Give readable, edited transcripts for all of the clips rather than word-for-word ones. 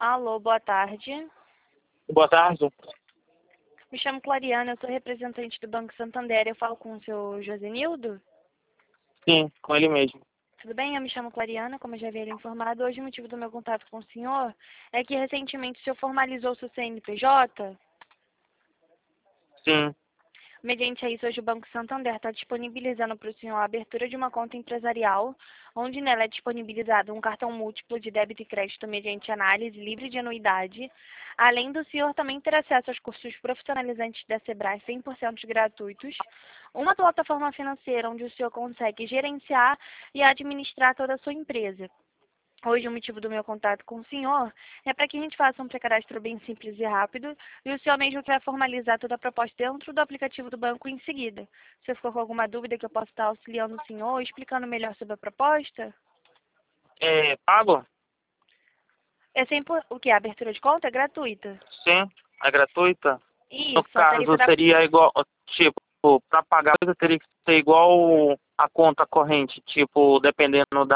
Alô, boa tarde. Boa tarde. Me chamo Clariana, eu sou representante do Banco Santander. Eu falo com o seu Josenildo? Sim, com ele mesmo. Tudo bem? Eu me chamo Clariana, como eu já havia lhe informado. Hoje o motivo do meu contato com o senhor é que recentemente o senhor formalizou seu CNPJ. Sim. Mediante a isso, hoje o Banco Santander está disponibilizando para o senhor a abertura de uma conta empresarial, onde nela é disponibilizado um cartão múltiplo de débito e crédito mediante análise livre de anuidade. Além do senhor também ter acesso aos cursos profissionalizantes da Sebrae 100% gratuitos, uma plataforma financeira onde o senhor consegue gerenciar e administrar toda a sua empresa. Hoje o motivo do meu contato com o senhor é para que a gente faça um pré-cadastro bem simples e rápido e o senhor mesmo vai formalizar toda a proposta dentro do aplicativo do banco em seguida. Se ficou com alguma dúvida que eu possa estar auxiliando o senhor, explicando melhor sobre a proposta? É pago? É sempre o que? A abertura de conta é gratuita. Sim. É gratuita? No Isso, a tarifa caso, da... seria igual, tipo, para pagar teria que ser igual a conta corrente, tipo, dependendo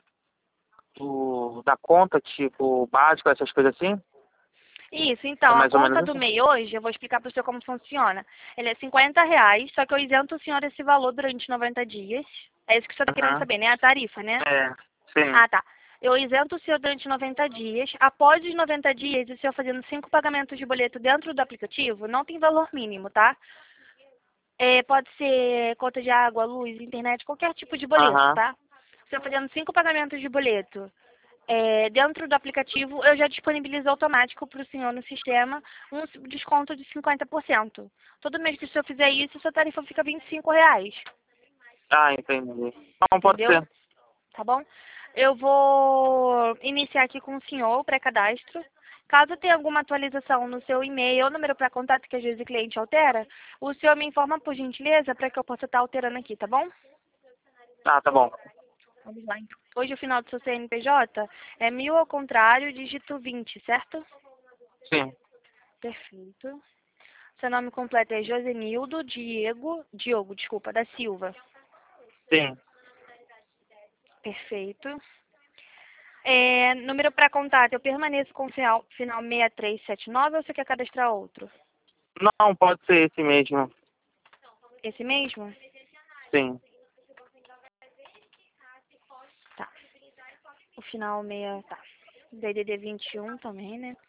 da conta, tipo, básico, essas coisas assim? Isso, É então, a mais ou conta menos do assim? MEI hoje, eu vou explicar para o senhor como funciona. Ele é R$ 50, só que eu isento o senhor esse valor durante 90 dias. É isso que o senhor está querendo Aham. saber, né? A tarifa, né? É, sim. Ah, tá. Eu isento o senhor durante 90 dias. Após os 90 dias, o senhor fazendo 5 pagamentos de boleto dentro do aplicativo, não tem valor mínimo, tá? Pode ser conta de água, luz, internet, qualquer tipo de boleto, Aham. tá? O senhor fazendo 5 pagamentos de boleto dentro do aplicativo, eu já disponibilizo automático para o senhor no sistema um desconto de 50%. Todo mês que o senhor fizer isso, sua tarifa fica R$ 25, Ah, entendi. Não, pode entendeu? ser. Tá bom? Eu vou iniciar aqui com o senhor o pré-cadastro. Caso tenha alguma atualização no seu e-mail ou número para contato que às vezes o cliente altera, o senhor me informa por gentileza para que eu possa estar alterando aqui, tá bom? Ah, tá bom. Vamos lá, então. Hoje o final do seu CNPJ é 1000 ao contrário, dígito 20, certo? Sim. Perfeito. Seu nome completo é Josenildo Diogo, desculpa, da Silva. Sim. Perfeito. Número para contato, eu permaneço com o final 6379 ou você quer cadastrar outro? Não, pode ser esse mesmo. Esse mesmo? Sim. Tá. O final 6, tá. DDD 21 também, né?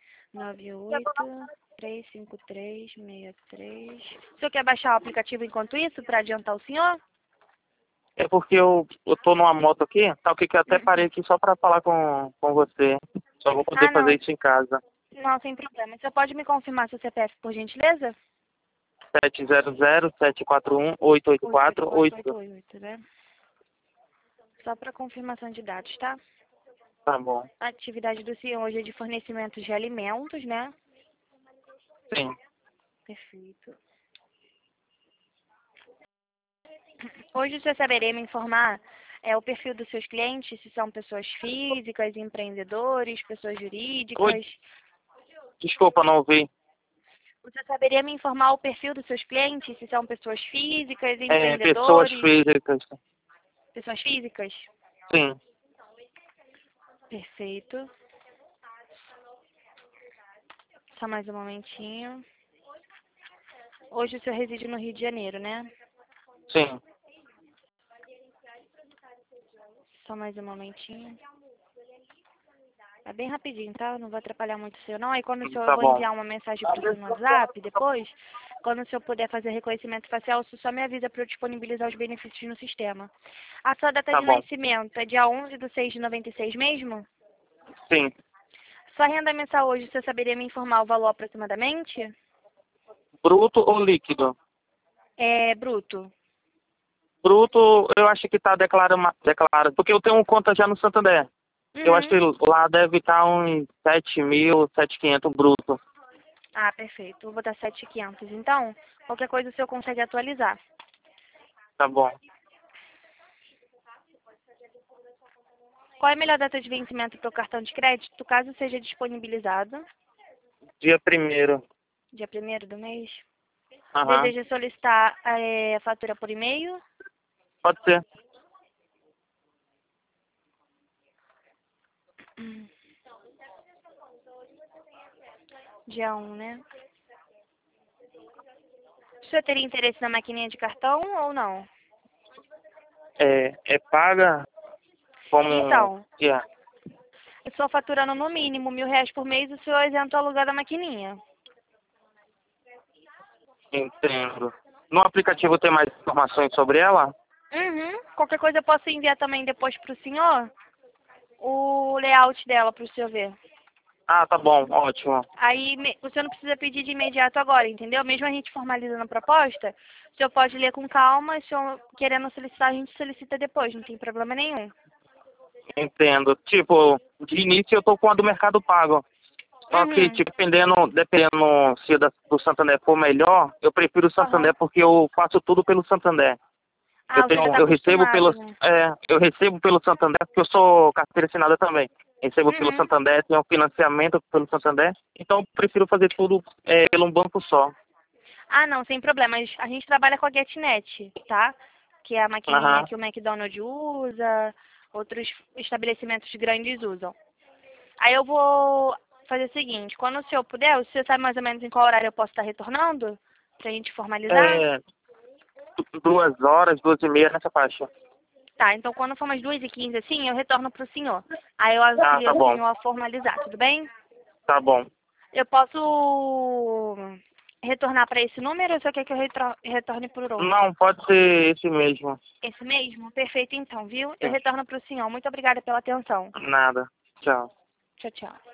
9835363. O senhor quer baixar o aplicativo enquanto isso, para adiantar o senhor? É porque eu tô numa moto aqui, tá? O que eu até parei aqui só pra falar com você. Só vou poder Ah, fazer não. isso em casa. Não, sem problema. Você pode me confirmar seu CPF, por gentileza? 700-741-884-8. 88888, né? Só para confirmação de dados, tá? Tá bom. A atividade do senhor hoje é de fornecimento de alimentos, né? Sim. Perfeito. Hoje o senhor saberia me informar o perfil dos seus clientes, se são pessoas físicas, empreendedores, pessoas Oi, jurídicas. desculpa, não ouvi. O senhor saberia me informar o perfil dos seus clientes, se são pessoas físicas, É, pessoas empreendedores, físicas. pessoas físicas? Sim. Perfeito. Só mais um momentinho. Hoje o senhor reside no Rio de Janeiro, né? Sim. Só mais um momentinho. É bem rapidinho, tá? Não vou atrapalhar muito o senhor, não. Aí quando o senhor, eu Tá vou bom. enviar uma mensagem para o senhor no WhatsApp depois, quando o senhor puder fazer reconhecimento facial, o senhor só me avisa para eu disponibilizar os benefícios no sistema. A sua data Tá de bom. nascimento é dia 11/6/96 mesmo? Sim. Sua renda mensal hoje, o senhor saberia me informar o valor aproximadamente? Bruto ou líquido? É bruto. Bruto, eu acho que tá declarado. Porque eu tenho conta já no Santander. Eu acho Uhum. que lá deve estar uns 7.000, 7.500 bruto. Ah, perfeito. Vou botar 7.500. Então, qualquer coisa o senhor consegue atualizar. Tá bom. Qual é a melhor data de vencimento para o cartão de crédito, caso seja disponibilizado? Dia primeiro. Dia 1º do mês? Aham. Deseja solicitar a fatura por e-mail? Pode ser. Dia 1, né? O senhor teria interesse na maquininha de cartão ou não? É paga como... Então, Yeah, eu estou faturando no mínimo R$ 1.000 por mês, o senhor é isento ao alugar da maquininha. entendo. No aplicativo tem mais informações sobre ela? Uhum. Qualquer coisa eu posso enviar também depois para o senhor o layout dela para o senhor ver. Ah, tá bom, ótimo. Aí o senhor não precisa pedir de imediato agora, entendeu? Mesmo a gente formalizando a proposta, o senhor pode ler com calma, se o senhor querendo solicitar, a gente solicita depois, não tem problema nenhum. Entendo. Tipo, de início eu tô com a do Mercado Pago. Só que, Uhum. tipo, dependendo se do Santander for melhor, eu prefiro o Aham. Santander porque eu faço tudo pelo Santander. Ah, você já está acostumado, né? Eu recebo pelo Santander porque eu sou carteira assinada também. Recebo pelo Uhum. Santander, tenho financiamento pelo Santander, então eu prefiro fazer tudo pelo um banco só. Ah, não, sem problema. A gente trabalha com a GetNet, tá? Que é a maquininha Aham. que o McDonald's usa, outros estabelecimentos grandes usam. Aí eu vou fazer o seguinte, quando o senhor puder, o senhor sabe mais ou menos em qual horário eu posso estar retornando? Pra gente formalizar? É, 2 horas, 2h30 nessa faixa. Tá, então quando for umas 2h15 assim, eu retorno pro senhor. Aí eu Ah, tá auxilio o bom, senhor a formalizar, tudo bem? tá bom. Eu posso retornar para esse número ou o senhor quer que eu retorne por outro? Não, pode ser esse mesmo. Esse mesmo? Perfeito então, viu? Eu Sim, retorno pro senhor. Muito obrigada pela atenção. nada. Tchau. Tchau, tchau.